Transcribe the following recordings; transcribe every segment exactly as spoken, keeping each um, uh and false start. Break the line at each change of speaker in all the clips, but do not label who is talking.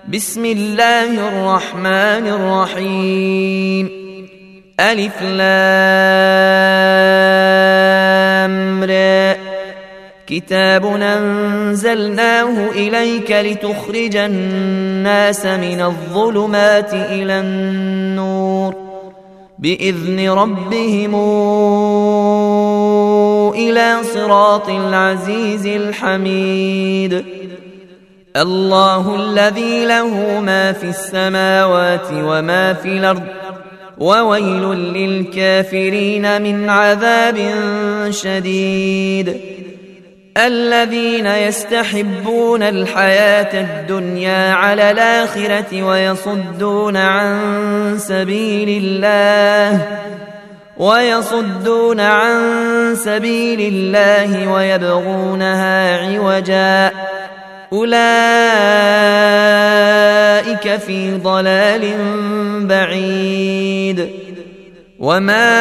بسم الله الرحمن الرحيم. ألف لام را. كتاب أنزلناه إليك لتخرج الناس من الظلمات إلى النور بإذن ربهم إلى صراط العزيز الحميد. الله الذي له ما في السماوات وما في الأرض وويل للكافرين من عذاب شديد. الذين يستحبون الحياة الدنيا على الآخرة ويصدون عن سبيل الله ويصدون عن سبيل الله ويبغونها عوجا أولئك في ضلال بعيد. وما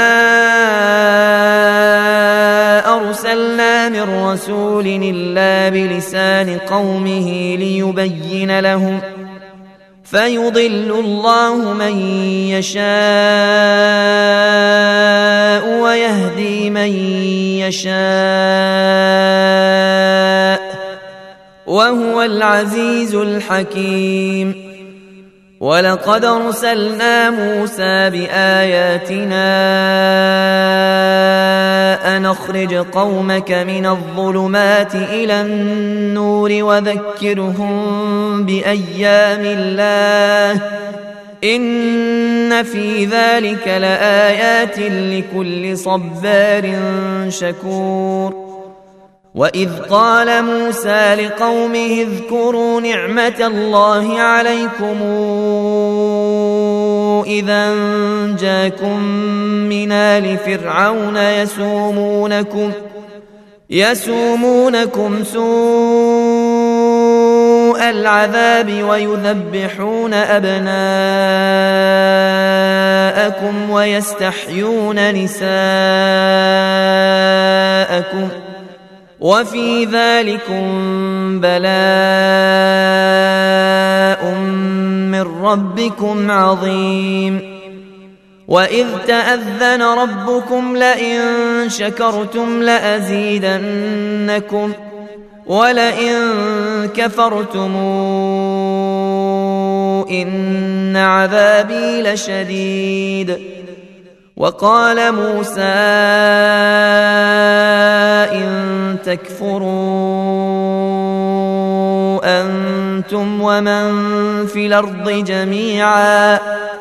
أرسلنا من رسول إلا بلسان قومه ليبين لهم فيضل الله من يشاء ويهدي من يشاء وهو العزيز الحكيم. ولقد أرسلنا موسى بآياتنا أن أخرج قومك من الظلمات إلى النور وذكرهم بأيام الله إن في ذلك لآيات لكل صبار شكور. وإذ قال موسى لقومه اذكروا نعمة الله عليكم إذا جاءكم من آل فرعون يسومونكم يسومونكم سوء العذاب ويذبحون أبناءكم ويستحيون نساءكم وفي ذلكم بلاء من ربكم عظيم. وإذ تأذن ربكم لئن شكرتم لأزيدنكم ولئن كفرتم إن عذابي لشديد. وقال موسى إن تكفروا أنتم ومن في الأرض جميعا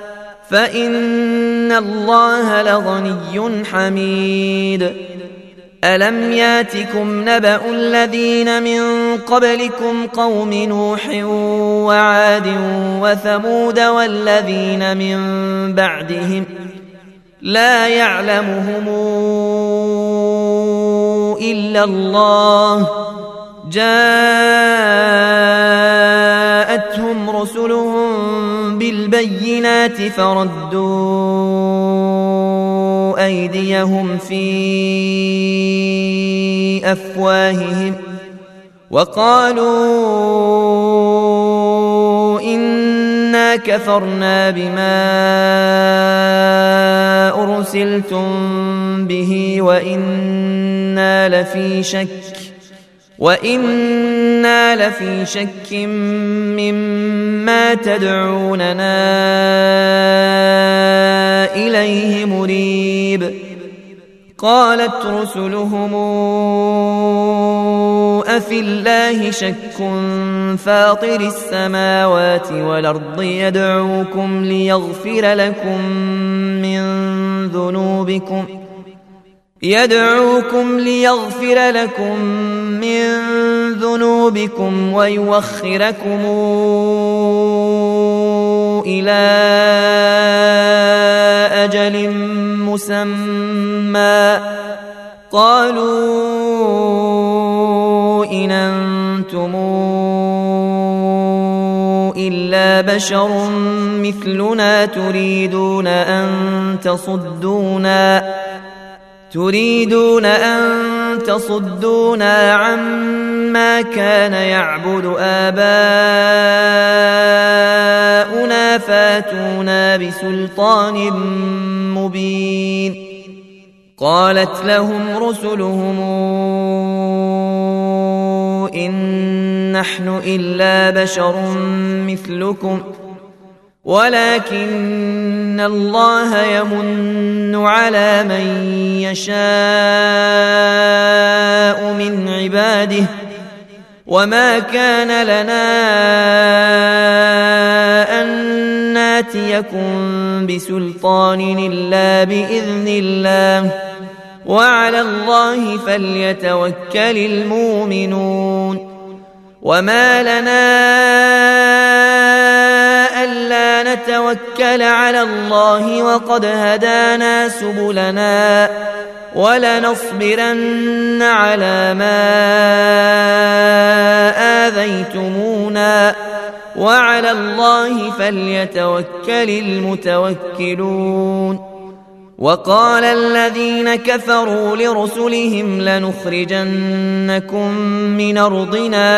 فإن الله لغني حميد. ألم ياتكم نبأ الذين من قبلكم قوم نوح وعاد وثمود والذين من بعدهم لا يعلمهم إلا الله جاءتهم رسلهم بالبينات فردوا أيديهم في أفواههم وقالوا إنا كفرنا بما أرسلتم به وإنا لفي شك وإنا لفي شك مما تدعوننا إليه مريب. قالت رسلهم أفي الله شك فاطر السماوات والأرض يدعوكم ليغفر لكم من ذنوبكم يدعوكم ليغفر لكم من ذنوبكم ويوخركم إلى أجل مسمى قالوا إن أنتم إلا بشر مثلنا تريدون أن تصدونا تريدون أن تصدونا عما كان يعبد آباؤنا فاتونا بسلطان مبين. قالت لهم رسلهم إن نحن إلا بشر مثلكم ولكن الله يمن على من يشاء من عباده وما كان لنا أن ناتيكم بسلطان إلا بإذن الله وعلى الله فليتوكل المؤمنون. وما لنا ألا نتوكل على الله وقد هدانا سبلنا ولنصبرن على ما آذيتمونا وعلى الله فليتوكل المتوكلون. وقال الذين كفروا لرسلهم لنخرجنكم من أرضنا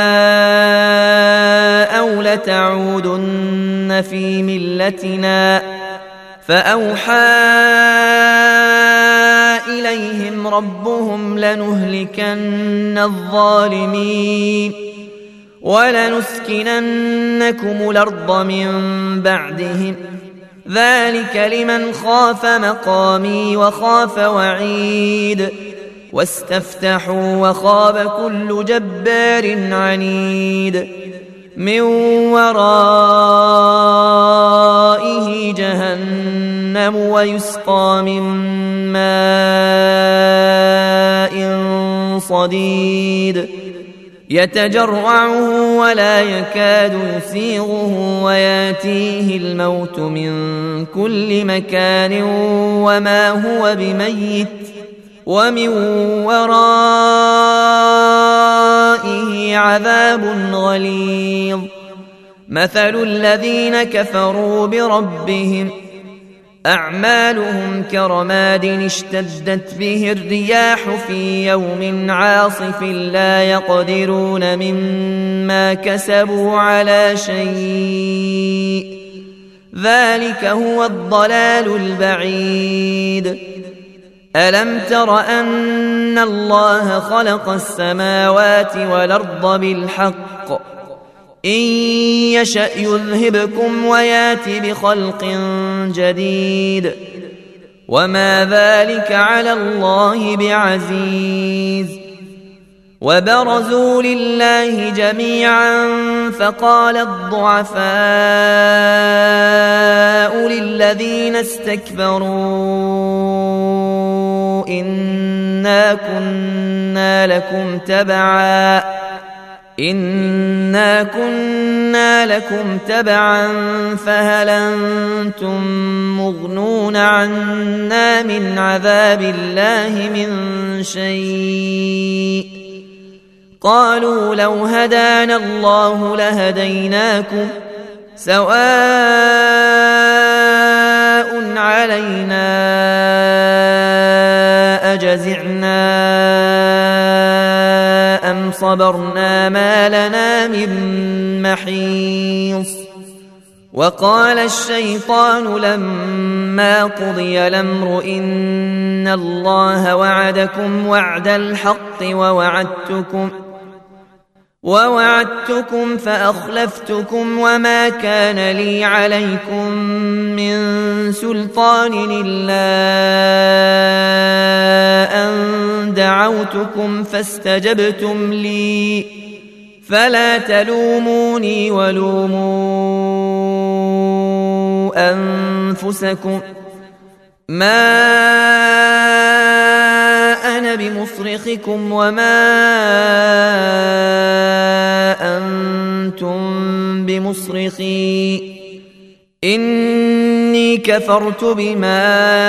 أو لتعودن في ملتنا فأوحى إليهم ربهم لنهلكن الظالمين ولنسكننكم الأرض من بعدهم ذلك لمن خاف مقامي وخاف وعيد. واستفتحوا وخاب كل جبار عنيد من ورائه جهنم ويسقى من ماء صديد يتجرعه ولا يكاد يسيغه وياتيه الموت من كل مكان وما هو بميت ومن ورائه عذاب غليظ. مثل الذين كفروا بربهم أعمالهم كرماد اشتدت به الرياح في يوم عاصف لا يقدرون مما كسبوا على شيء ذلك هو الضلال البعيد. ألم تر أن الله خلق السماوات والأرض بالحق إن يشأ يذهبكم ويات بخلق جديد وما ذلك على الله بعزيز. وبرزوا لله جميعا فقال الضعفاء للذين استكبروا إنا كنا لكم تبعا إنا كنا لكم تبعا فهل أنتم مغنون عنا من عذاب الله من شيء قالوا لو هدانا الله لهديناكم سواء علينا أجزعنا أم صبرنا ما لنا من محيص. وقال الشيطان لما قضي الأمر إن الله وعدكم وعد الحق ووعدتكم ووعدتكم فأخلفتكم وما كان لي عليكم من سلطان إلا أن دعوتكم فاستجبتم لي فلا تلوموني ولوموا أنفسكم ما أنا بمصرخكم وما أنتم بمصرخي إني كفرت بما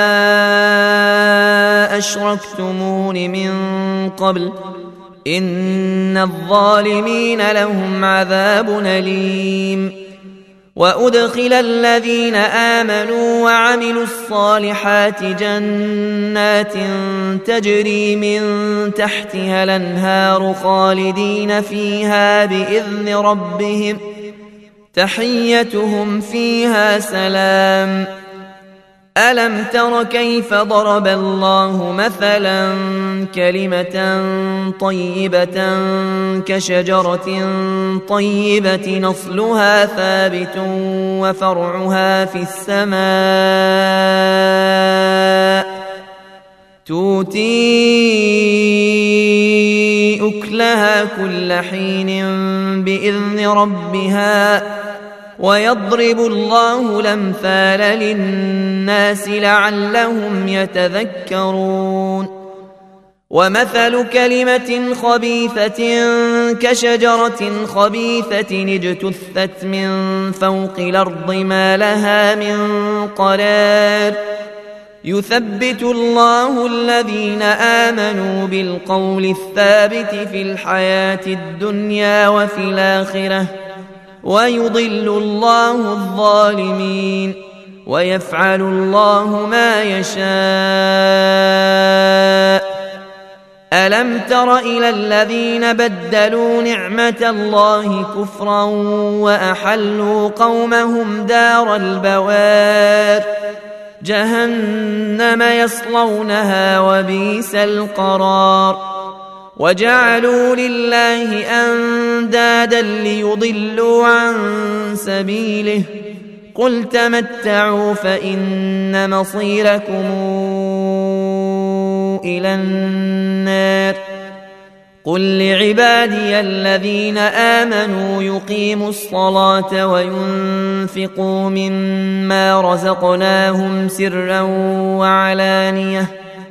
أشركتمون من قبل إن الظالمين لهم عذاب أليم. وأدخل الذين آمنوا وعملوا الصالحات جنات تجري من تحتها الأنهار خالدين فيها بإذن ربهم تحيتهم فيها سلام. ألم تر كيف ضرب الله مثلا كلمة طيبة كشجرة طيبة نصلها ثابت وفرعها في السماء تؤتي أكلها كل حين بإذن ربها ويضرب الله الأمثال للناس لعلهم يتذكرون. ومثل كلمة خبيثة كشجرة خبيثة اجتثت من فوق الأرض ما لها من قرار يثبت الله الذين آمنوا بالقول الثابت في الحياة الدنيا وفي الآخرة ويضل الله الظالمين ويفعل الله ما يشاء. ألم تر إلى الذين بدلوا نعمة الله كفرا وأحلوا قومهم دار البوار جهنم يصلونها وبئس القرار. وجعلوا لله أندادا ليضلوا عن سبيله قل تمتعوا فإن مصيركم إلى النار. قل لعبادي الذين آمنوا يقيموا الصلاة وينفقوا مما رزقناهم سرا وعلانية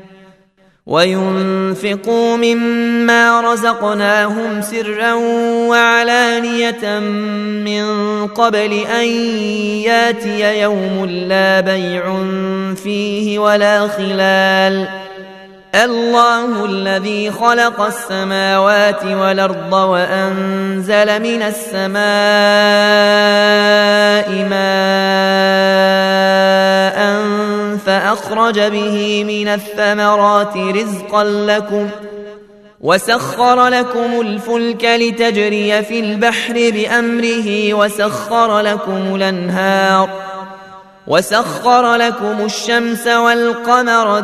وينفقوا مما رزقناهم سرا وعلانية من قبل أن ياتي يوم لا بيع فيه ولا خلال. الله الذي خلق السماوات والأرض وأنزل من السماء ماء فأخرج به من الثمرات رزقا لكم وسخر لكم الفلك لتجري في البحر بأمره وسخر لكم الأنهار وسخر لكم الشمس والقمر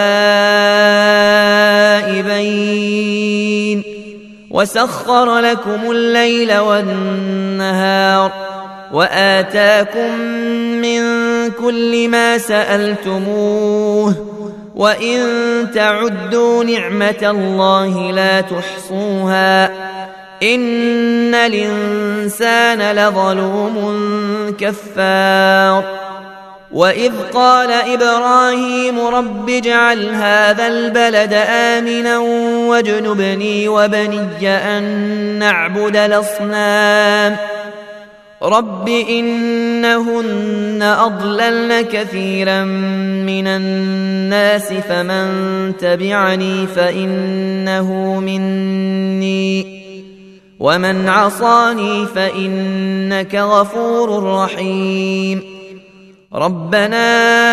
دائبين وسخر لكم الليل والنهار وآتاكم من كل ما سألتموه وإن تعدوا نعمة الله لا تحصوها إن الإنسان لظلوم كفار. وإذ قال إبراهيم رب اجعل هذا البلد آمنا واجنبني وبني أن نعبد الأصنام رب إنهن أضللن كثيرا من الناس فمن تبعني فإنه مني ومن عصاني فإنك غفور رحيم. ربنا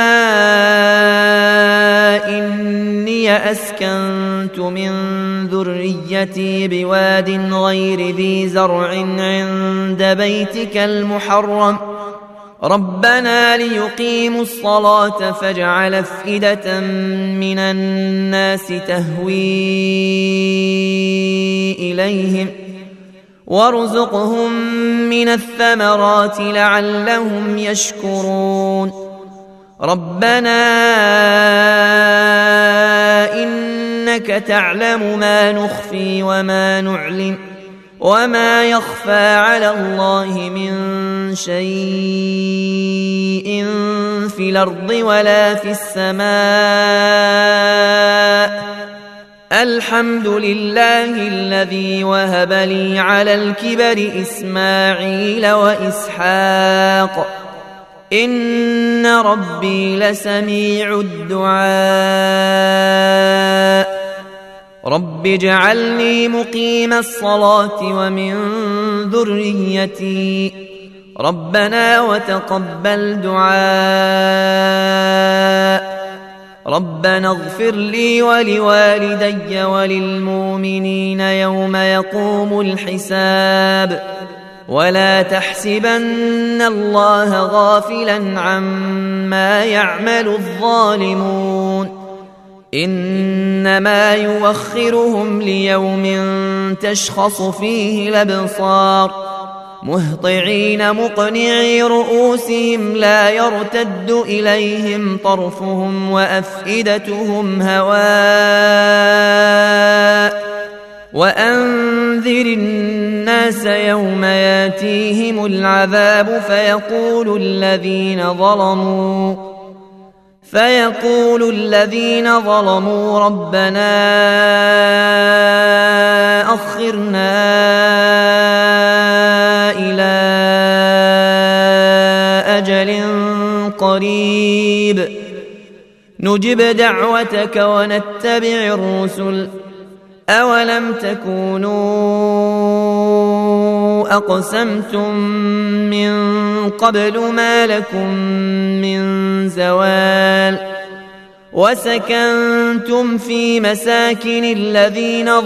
إني أسكنت من ذريتي بواد غير ذي زرع عند بيتك المحرم ربنا ليقيموا الصلاة فاجعل أفئدة من الناس تهوي إليهم وارزقهم من الثمرات لعلهم يشكرون. ربنا إنك تعلم ما نخفي وما نعلن وما يخفى على الله من شيء في الأرض ولا في السماء الحمد لله الذي وهب لي على الكبر إسماعيل وإسحاق إن ربي لسميع الدعاء. رب اجعلني مقيم الصلاة ومن ذريتي ربنا وتقبل دعاء. ربنا اغفر لي ولوالدي وللمؤمنين يوم يقوم الحساب ولا تحسبن الله غافلا عما يعمل الظالمون إنما يوخرهم ليوم تشخص فيه الأبصار مهطعين مقنعي رؤوسهم لا يرتد إليهم طرفهم وأفئدتهم هواء وأنذر الناس يوم ياتيهم العذاب فيقول الذين ظلموا فيقول الذين ظلموا ربنا أخرنا إلى أجل قريب نجب دعوتك ونتبع الرسل أولم تكونوا أقسمتم من قبل ما لكم من زوال وسكنتم في مساكن الذين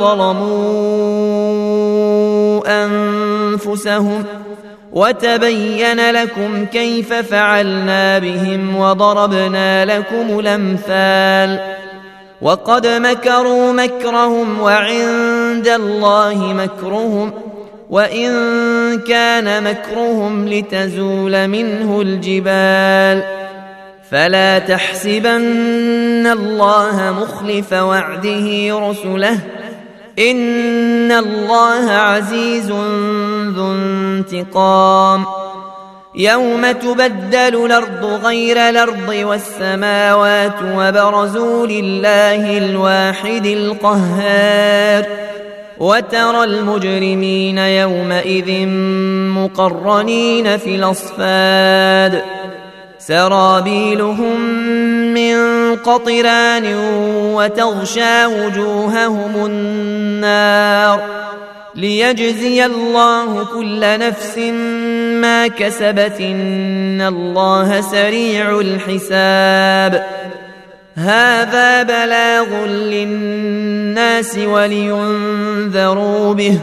ظلموا أنفسهم وتبين لكم كيف فعلنا بهم وضربنا لكم الأمثال وقد مكروا مكرهم وعند الله مكرهم وإن كان مكرهم لتزول منه الجبال فلا تحسبن الله مخلف وعده رسله إن الله عزيز ذو انتقام يوم تبدل الأرض غير الأرض والسماوات وبرزوا لله الواحد القهار وترى المجرمين يومئذ مقرنين في الأصفاد سرابيلهم من قطران وتغشى وجوههم النار ليجزي الله كل نفس ما كسبت إن الله سريع الحساب هذا بلاغ للناس ولينذروا به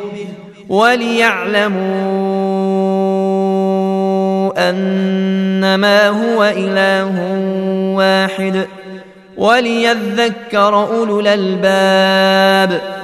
وليعلموا أنما هو إله واحد وليذكر أولو الألباب